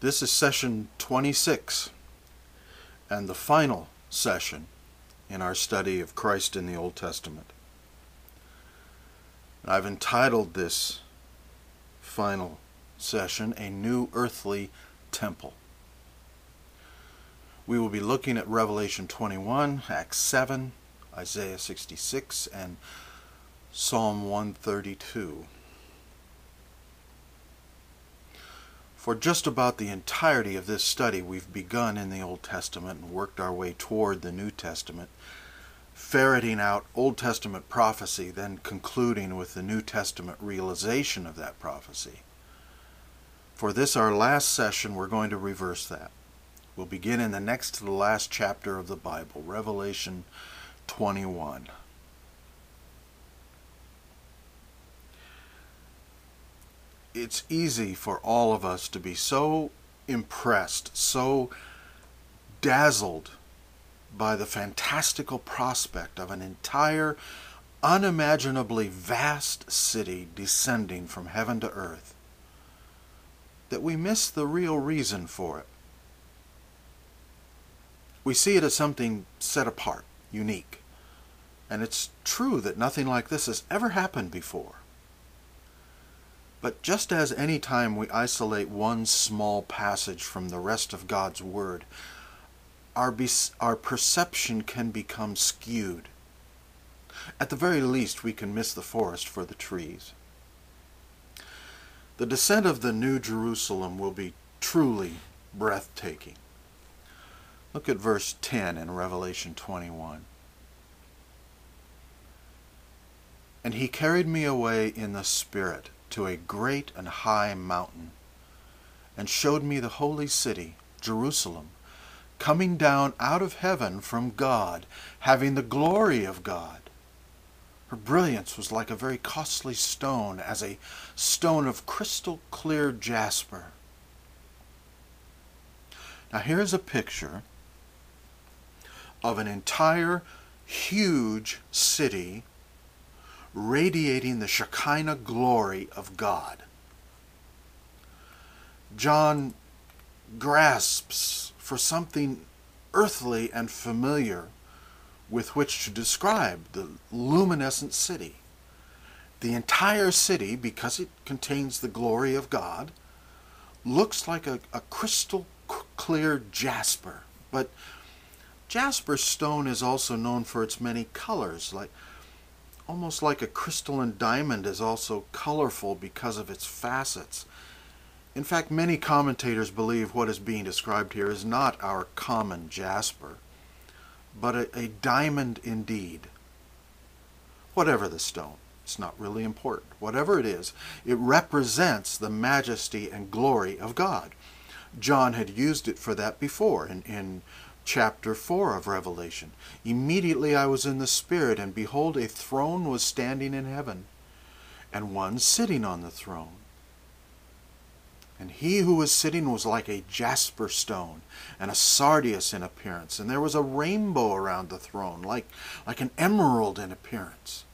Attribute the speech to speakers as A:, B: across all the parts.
A: This is session 26 and the final session in our study of Christ in the Old Testament. I've entitled this final session, A New Earthly Temple. We will be looking at Revelation 21, Acts 7, Isaiah 66, and Psalm 132. For just about the entirety of this study, we've begun in the Old Testament and worked our way toward the New Testament, ferreting out Old Testament prophecy, then concluding with the New Testament realization of that prophecy. For this, our last session, we're going to reverse that. We'll begin in the next to the last chapter of the Bible, Revelation 21. It's easy for all of us to be so impressed, so dazzled by the fantastical prospect of an entire, unimaginably vast city descending from heaven to earth, that we miss the real reason for it. We see it as something set apart, unique, and it's true that nothing like this has ever happened before. But just as any time we isolate one small passage from the rest of God's Word, our perception can become skewed. At the very least, we can miss the forest for the trees. The descent of the New Jerusalem will be truly breathtaking. Look at verse 10 in Revelation 21. And he carried me away in the Spirit to a great and high mountain, and showed me the holy city, Jerusalem, coming down out of heaven from God, having the glory of God. Her brilliance was like a very costly stone, as a stone of crystal clear jasper. Now here's a picture of an entire huge city radiating the Shekinah glory of God. John grasps for something earthly and familiar with which to describe the luminescent city. The entire city, because it contains the glory of God, looks like a crystal clear jasper. But jasper stone is also known for its many colors, almost like a crystalline diamond is also colorful because of its facets. In fact, many commentators believe what is being described here is not our common jasper, but a diamond indeed. Whatever the stone, it's not really important. Whatever it is, it represents the majesty and glory of God. John had used it for that before in chapter 4 of Revelation. Immediately I was in the Spirit, and behold, a throne was standing in heaven, and one sitting on the throne. And he who was sitting was like a jasper stone, and a sardius in appearance, and there was a rainbow around the throne, like an emerald in appearance.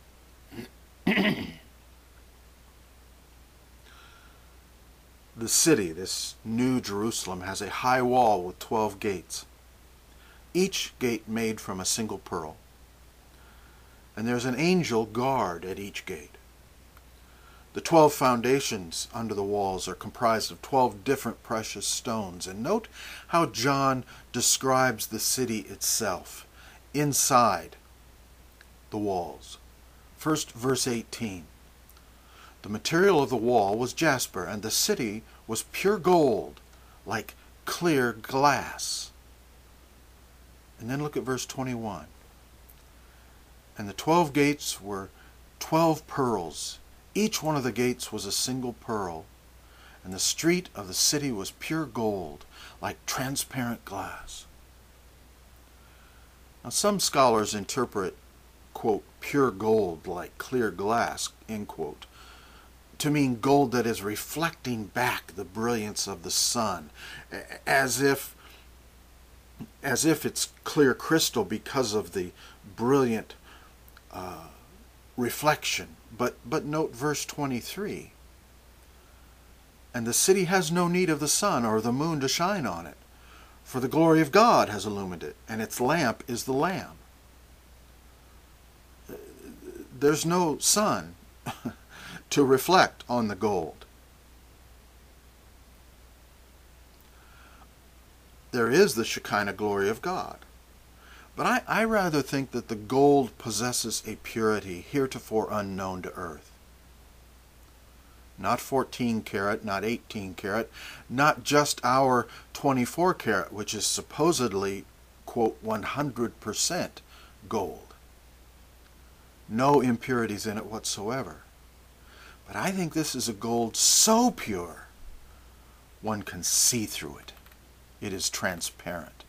A: The city, this New Jerusalem, has a high wall with 12 gates. Each gate made from a single pearl. And there's an angel guard at each gate. The 12 foundations under the walls are comprised of 12 different precious stones. And note how John describes the city itself inside the walls. First, verse 18. The material of the wall was jasper, and the city was pure gold, like clear glass. And then look at verse 21. And the 12 gates were 12 pearls. Each one of the gates was a single pearl. And the street of the city was pure gold, like transparent glass. Now some scholars interpret, quote, pure gold like clear glass, end quote, to mean gold that is reflecting back the brilliance of the sun, as if it's clear crystal because of the brilliant reflection. But note verse 23. And the city has no need of the sun or the moon to shine on it, for the glory of God has illumined it, and its lamp is the Lamb. There's no sun to reflect on the gold. There is the Shekinah glory of God. But I rather think that the gold possesses a purity heretofore unknown to earth. Not 14 karat, not 18 karat, not just our 24 karat, which is supposedly, quote, 100% gold. No impurities in it whatsoever. But I think this is a gold so pure, one can see through it. It is transparent.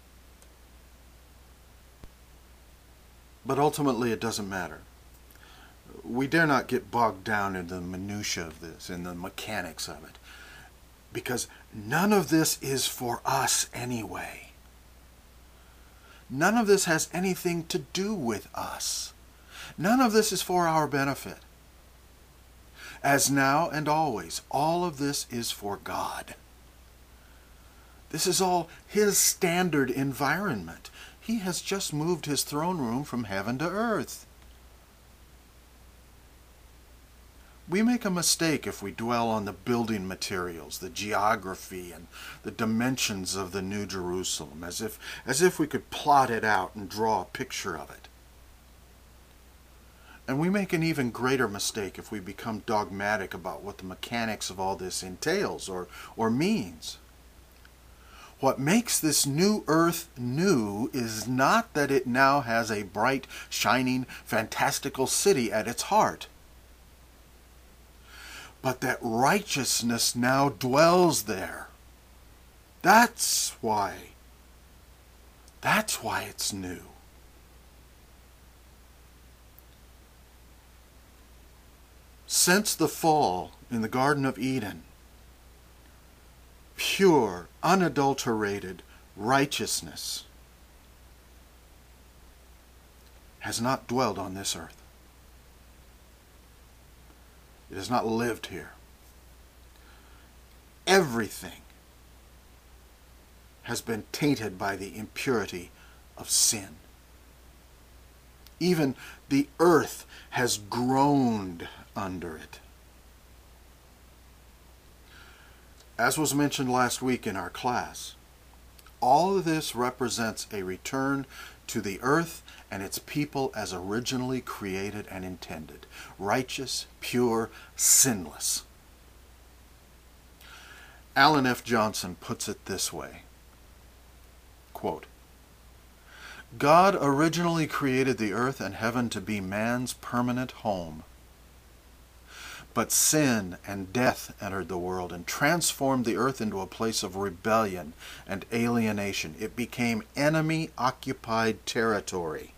A: But ultimately it doesn't matter. We dare not get bogged down in the minutiae of this, in the mechanics of it, because none of this is for us anyway. None of this has anything to do with us. None of this is for our benefit. As now and always, all of this is for God. This is all His standard environment. He has just moved His throne room from heaven to earth. We make a mistake if we dwell on the building materials, the geography, and the dimensions of the New Jerusalem, as if we could plot it out and draw a picture of it. And we make an even greater mistake if we become dogmatic about what the mechanics of all this entails or means. What makes this new earth new is not that it now has a bright, shining, fantastical city at its heart, but that righteousness now dwells there. That's why it's new. Since the fall in the Garden of Eden, pure, unadulterated righteousness has not dwelled on this earth. It has not lived here. Everything has been tainted by the impurity of sin. Even the earth has groaned under it. As was mentioned last week in our class, all of this represents a return to the earth and its people as originally created and intended, righteous, pure, sinless. Alan F. Johnson puts it this way, quote, God originally created the earth and heaven to be man's permanent home. But sin and death entered the world and transformed the earth into a place of rebellion and alienation. It became enemy-occupied territory.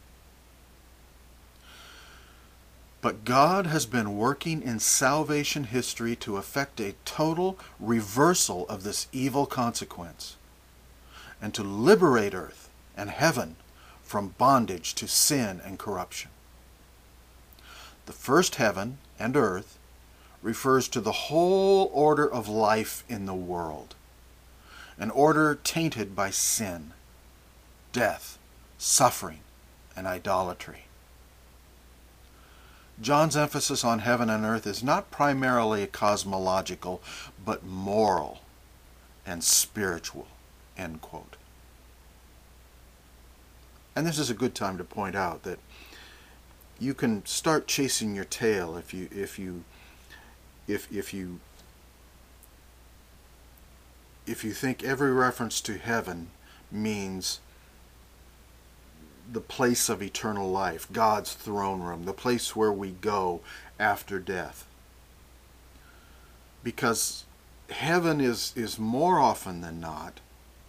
A: But God has been working in salvation history to effect a total reversal of this evil consequence and to liberate earth and heaven from bondage to sin and corruption. The first heaven and earth refers to the whole order of life in the world, an order tainted by sin, death, suffering, and idolatry. John's emphasis on heaven and earth is not primarily cosmological, but moral and spiritual, end quote. And this is a good time to point out that you can start chasing your tail if you think every reference to heaven means the place of eternal life, God's throne room, the place where we go after death. Because heaven is more often than not,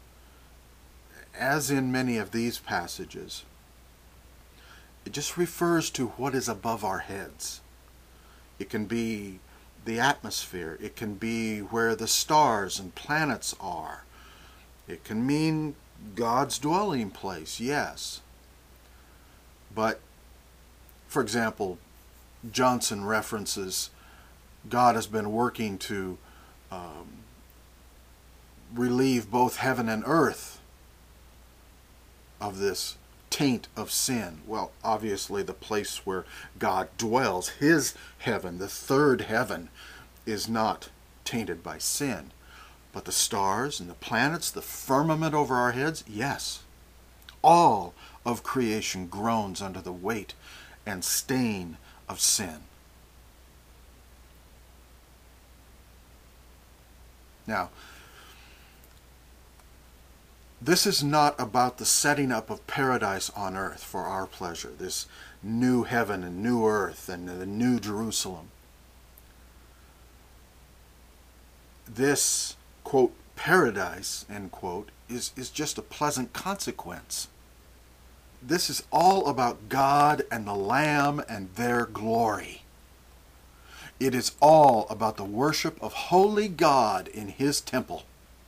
A: as in many of these passages, it just refers to what is above our heads. It can be the atmosphere. It can be where the stars and planets are. It can mean God's dwelling place, yes. But, for example, Johnson references God has been working to relieve both heaven and earth of this taint of sin? Well, obviously the place where God dwells, his heaven, the third heaven, is not tainted by sin. But the stars and the planets, the firmament over our heads, yes. All of creation groans under the weight and stain of sin. Now, this is not about the setting up of paradise on earth for our pleasure, this new heaven and new earth and the new Jerusalem. This, quote, paradise, end quote, is just a pleasant consequence. This is all about God and the Lamb and their glory. It is all about the worship of holy God in his temple.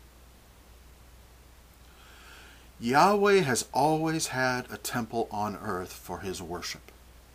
A: Yahweh has always had a temple on earth for his worship.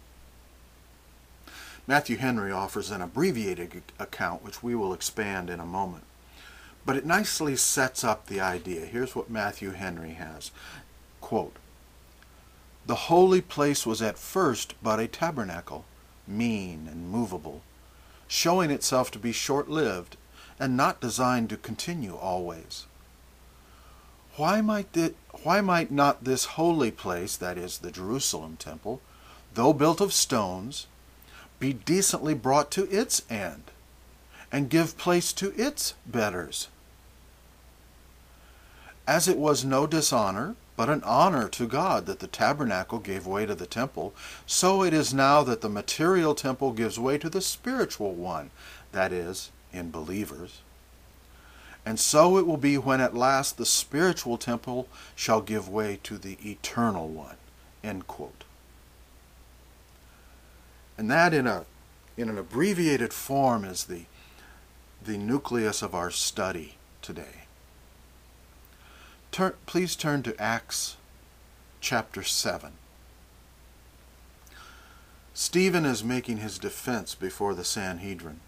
A: Matthew Henry offers an abbreviated account, which we will expand in a moment. But it nicely sets up the idea. Here's what Matthew Henry has. Quote, "The holy place was at first but a tabernacle, mean and movable, showing itself to be short-lived and not designed to continue always. Why might not this holy place, that is, the Jerusalem temple, though built of stones, be decently brought to its end, and give place to its betters? As it was no dishonor, but an honor to God that the tabernacle gave way to the temple, so it is now that the material temple gives way to the spiritual one, that is, in believers. And so it will be when at last the spiritual temple shall give way to the eternal one." End quote. And that in an abbreviated form is the nucleus of our study today. Please turn to Acts chapter 7. Stephen is making his defense before the Sanhedrin.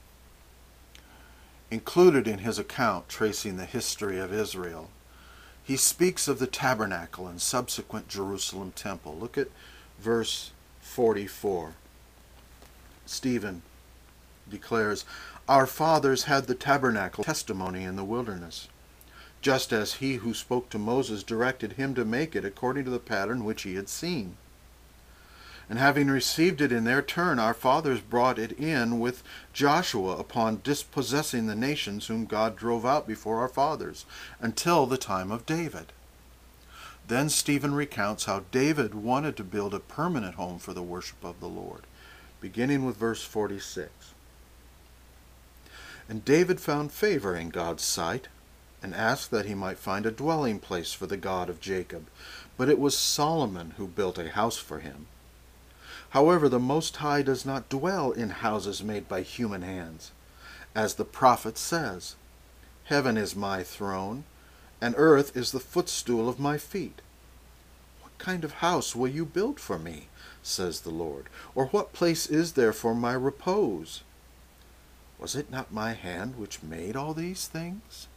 A: Included in his account tracing the history of Israel, he speaks of the tabernacle and subsequent Jerusalem temple. Look at verse 44. Stephen declares, "Our fathers had the tabernacle testimony in the wilderness, just as he who spoke to Moses directed him to make it according to the pattern which he had seen. And having received it in their turn, our fathers brought it in with Joshua upon dispossessing the nations whom God drove out before our fathers, until the time of David." Then Stephen recounts how David wanted to build a permanent home for the worship of the Lord, beginning with verse 46. "And David found favor in God's sight, and asked that he might find a dwelling place for the God of Jacob. But it was Solomon who built a house for him. However, the Most High does not dwell in houses made by human hands. As the prophet says, 'Heaven is my throne, and earth is the footstool of my feet.' What kind of house will you build for me, says the Lord? Or what place is there for my repose? Was it not my hand which made all these things?"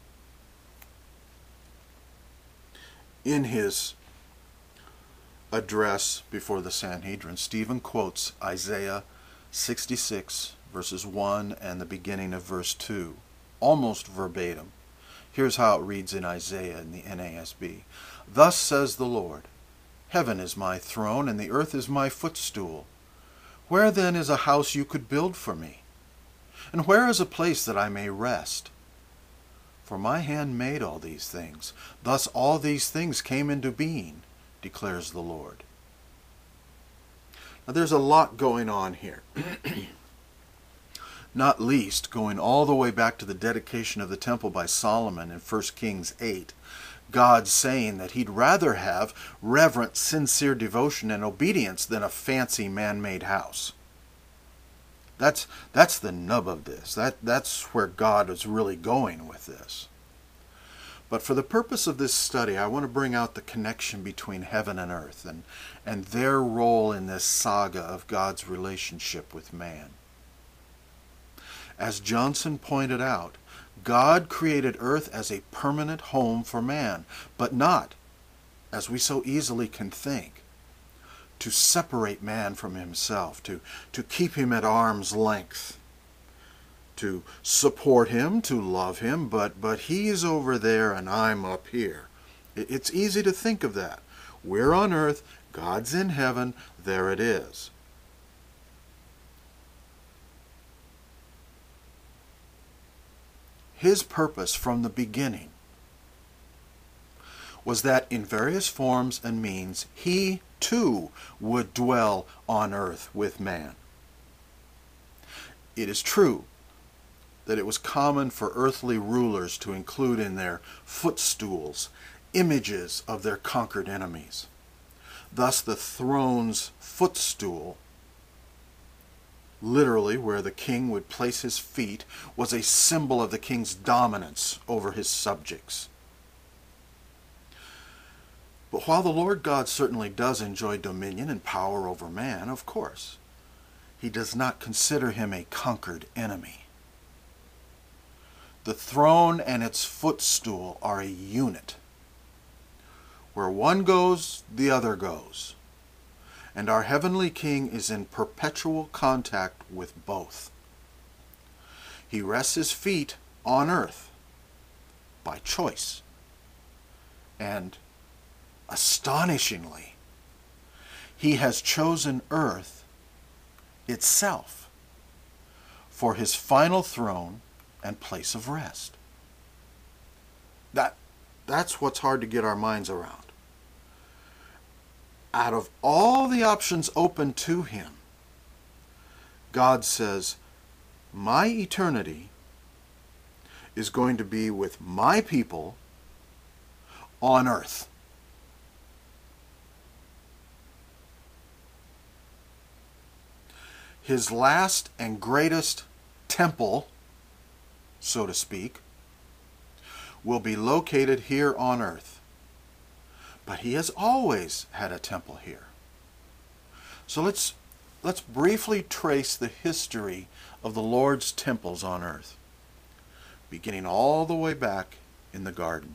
A: In his address before the Sanhedrin, Stephen quotes Isaiah 66, verses 1 and the beginning of verse 2, almost verbatim. Here's how it reads in Isaiah in the NASB. "Thus says the Lord, Heaven is my throne, and the earth is my footstool. Where then is a house you could build for me? And where is a place that I may rest? For my hand made all these things. Thus all these things came into being, declares the Lord." Now there's a lot going on here. Not least going all the way back to the dedication of the temple by Solomon in 1 Kings 8. God saying that he'd rather have reverent, sincere devotion and obedience than a fancy man-made house. That's the nub of this. That's where God is really going with this. But for the purpose of this study, I want to bring out the connection between heaven and earth and their role in this saga of God's relationship with man. As Johnson pointed out, God created earth as a permanent home for man, but not, as we so easily can think, to separate man from himself, to keep him at arm's length, to support him, to love him, but he's over there and I'm up here. It's easy to think of that. We're on earth, God's in heaven, there it is. His purpose from the beginning was that in various forms and means, he too would dwell on earth with man. It is true that it was common for earthly rulers to include in their footstools images of their conquered enemies. Thus the throne's footstool, literally where the king would place his feet, was a symbol of the king's dominance over his subjects. But while the Lord God certainly does enjoy dominion and power over man, of course, he does not consider him a conquered enemy. The throne and its footstool are a unit. Where one goes, the other goes. And our heavenly King is in perpetual contact with both. He rests his feet on earth by choice. And astonishingly, he has chosen earth itself for his final throne and place of rest. That's what's hard to get our minds around. Out of all the options open to him, God says, my eternity is going to be with my people on earth. His last and greatest temple, so to speak, will be located here on earth. But he has always had a temple here. So let's briefly trace the history of the Lord's temples on earth, beginning all the way back in the garden.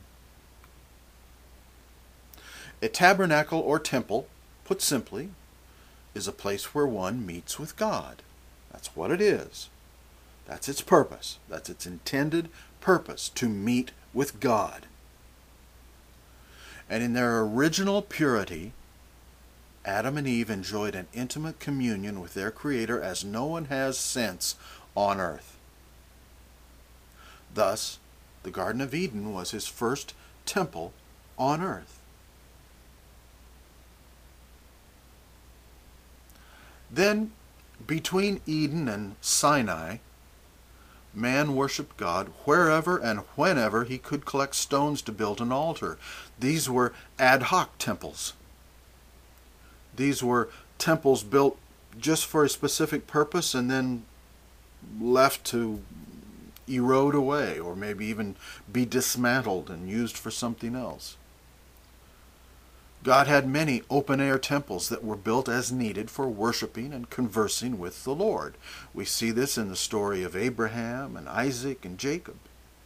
A: A tabernacle or temple, put simply, is a place where one meets with God. That's what it is. That's its purpose. That's its intended purpose, to meet with God. And in their original purity, Adam and Eve enjoyed an intimate communion with their Creator as no one has since on earth. Thus, the Garden of Eden was his first temple on earth. Then, between Eden and Sinai, man worshipped God wherever and whenever he could collect stones to build an altar. These were ad hoc temples. These were temples built just for a specific purpose and then left to erode away, or maybe even be dismantled and used for something else. God had many open-air temples that were built as needed for worshiping and conversing with the Lord. We see this in the story of Abraham and Isaac and Jacob.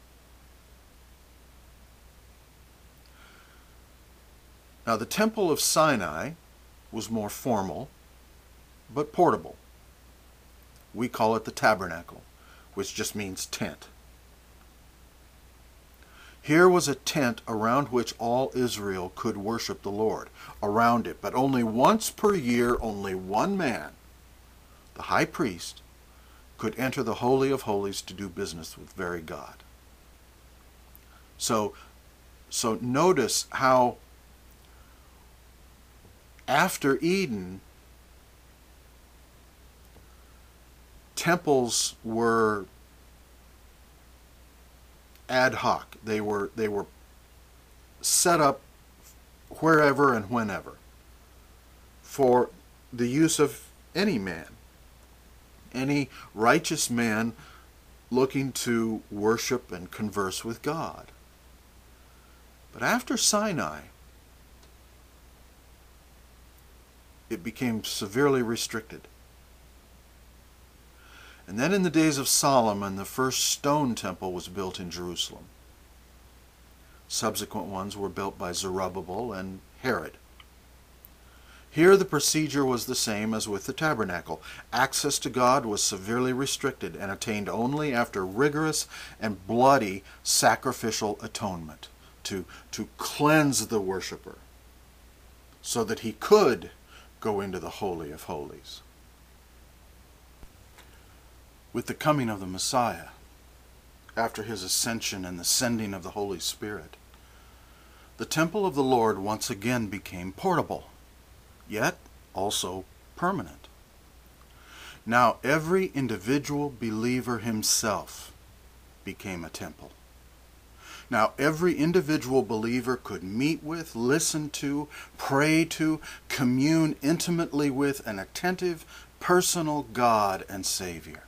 A: Now, the temple of Sinai was more formal, but portable. We call it the tabernacle, which just means tent. Here was a tent around which all Israel could worship the Lord, around it, but only once per year, only one man, the high priest, could enter the Holy of Holies to do business with very God. So notice how after Eden, temples were ad hoc. They were set up wherever and whenever for the use of any man, any righteous man looking to worship and converse with God. But after Sinai, it became severely restricted. And then in the days of Solomon, the first stone temple was built in Jerusalem. Subsequent ones were built by Zerubbabel and Herod. Here the procedure was the same as with the tabernacle. Access to God was severely restricted and attained only after rigorous and bloody sacrificial atonement to cleanse the worshiper so that he could go into the Holy of Holies. With the coming of the Messiah, after his ascension and the sending of the Holy Spirit, the temple of the Lord once again became portable, yet also permanent. Now every individual believer himself became a temple. Now every individual believer could meet with, listen to, pray to, commune intimately with an attentive, personal God and Savior.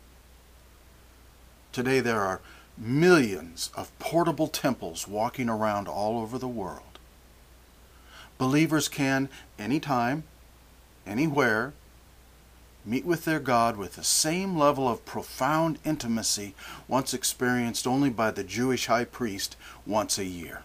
A: Today there are millions of portable temples walking around all over the world. Believers can, anytime, anywhere, meet with their God with the same level of profound intimacy once experienced only by the Jewish high priest once a year.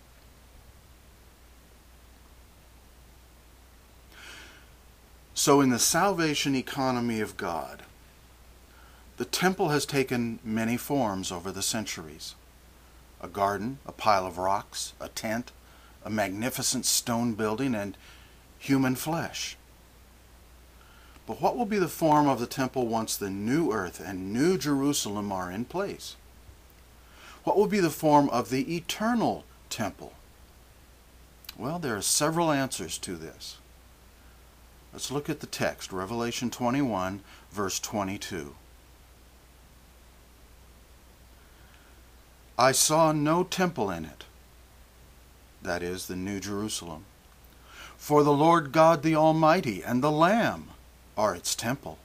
A: So in the salvation economy of God, the temple has taken many forms over the centuries. A garden, a pile of rocks, a tent, a magnificent stone building, and human flesh. But what will be the form of the temple once the new earth and new Jerusalem are in place? What will be the form of the eternal temple? Well, there are several answers to this. Let's look at the text, Revelation 21, verse 22. I saw no temple in it, that is, the New Jerusalem. For the Lord God the Almighty and the Lamb are its temple.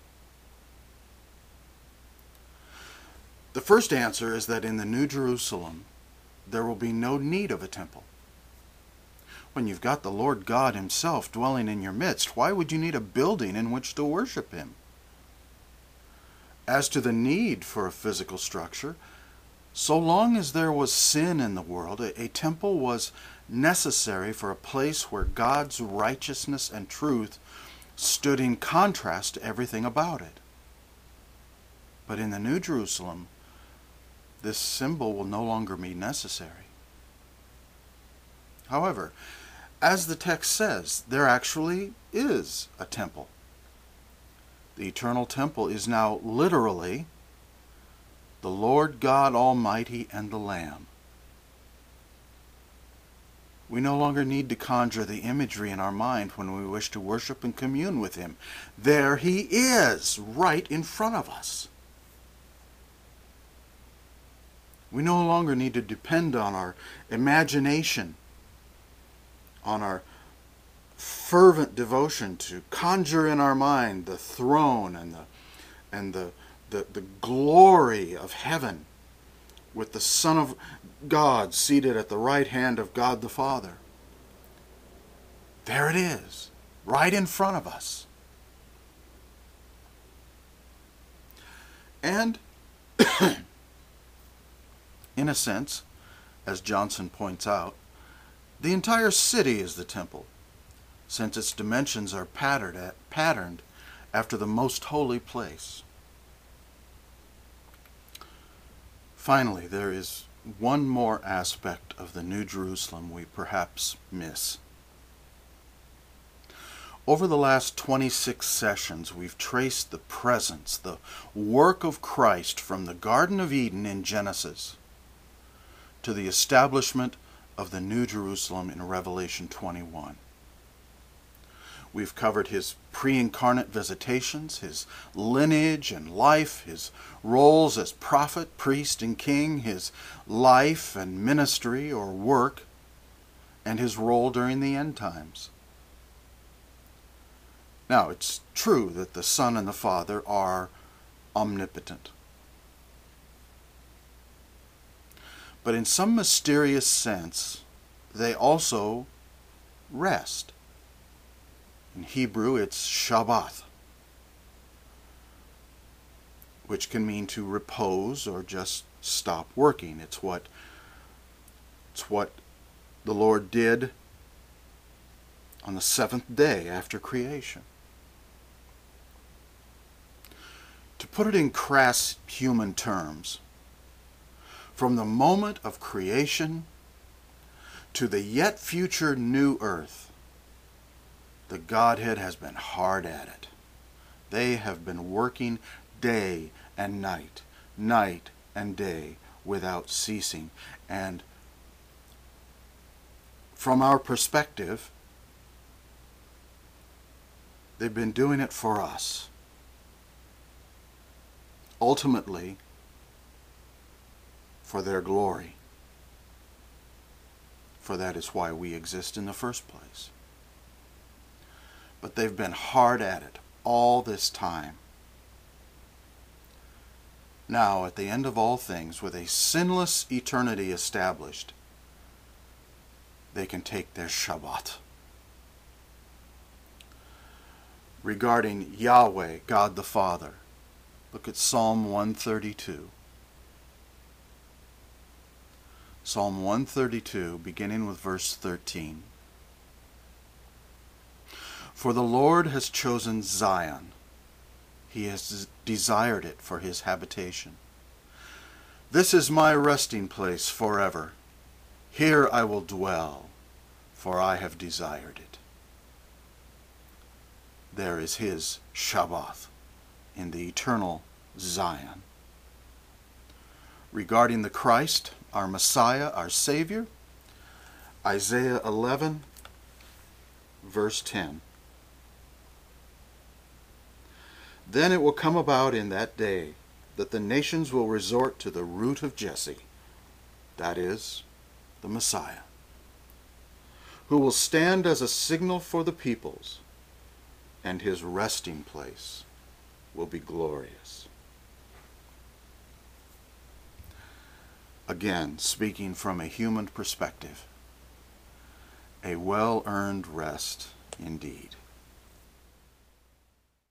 A: The first answer is that in the New Jerusalem, there will be no need of a temple. When you've got the Lord God Himself dwelling in your midst, why would you need a building in which to worship Him? As to the need for a physical structure, so long as there was sin in the world, a temple was necessary for a place where God's righteousness and truth stood in contrast to everything about it. But in the New Jerusalem, this symbol will no longer be necessary. However, as the text says, there actually is a temple. The eternal temple is now literally the Lord God Almighty and the Lamb. We no longer need to conjure the imagery in our mind when we wish to worship and commune with Him. There He is, right in front of us. We no longer need to depend on our imagination, on our fervent devotion to conjure in our mind the throne and the glory of heaven with the Son of God seated at the right hand of God the Father. There it is, right in front of us. And in a sense, as Johnson points out, the entire city is the temple, since its dimensions are patterned after the most holy place. Finally, there is one more aspect of the New Jerusalem we perhaps miss. Over the last 26 sessions, we've traced the presence, the work of Christ from the Garden of Eden in Genesis to the establishment of the New Jerusalem in Revelation 21. We've covered His pre-incarnate visitations, His lineage and life, His roles as prophet, priest, and king, His life and ministry or work, and His role during the end times. Now, it's true that the Son and the Father are omnipotent. But in some mysterious sense, they also rest. In Hebrew, it's Shabbat. which can mean to repose or just stop working. It's what the Lord did on the seventh day after creation. To put it in crass human terms, from the moment of creation to the yet future new earth, the Godhead has been hard at it. They have been working day and night, night and day, without ceasing. And from our perspective, they've been doing it for us. Ultimately, for their glory. For that is why we exist in the first place. But they've been hard at it all this time. Now, at the end of all things, with a sinless eternity established, they can take their Shabbat. Regarding Yahweh, God the Father, look at Psalm 132. Psalm 132, beginning with verse 13. For the Lord has chosen Zion. He has desired it for his habitation. This is my resting place forever. Here I will dwell, for I have desired it. There is his Shabbat in the eternal Zion. Regarding the Christ, our Messiah, our Savior, Isaiah 11, verse 10. Then it will come about in that day that the nations will resort to the root of Jesse, that is, the Messiah, who will stand as a signal for the peoples, and his resting place will be glorious. Again, speaking from a human perspective, a well-earned rest indeed.